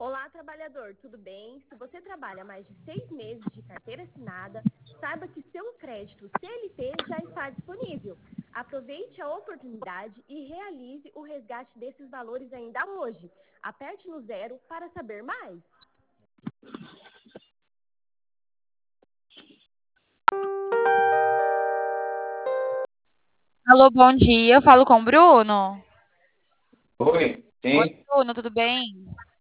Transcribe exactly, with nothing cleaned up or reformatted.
Olá, trabalhador, tudo bem? Se você trabalha mais de seis meses de carteira assinada, saiba que seu crédito C L T já está disponível. Aproveite a oportunidade e realize o resgate desses valores ainda hoje. Aperte no zero para saber mais. Alô, bom dia. Eu falo com o Bruno. Oi, Oi, sim, Bruno, tudo bem?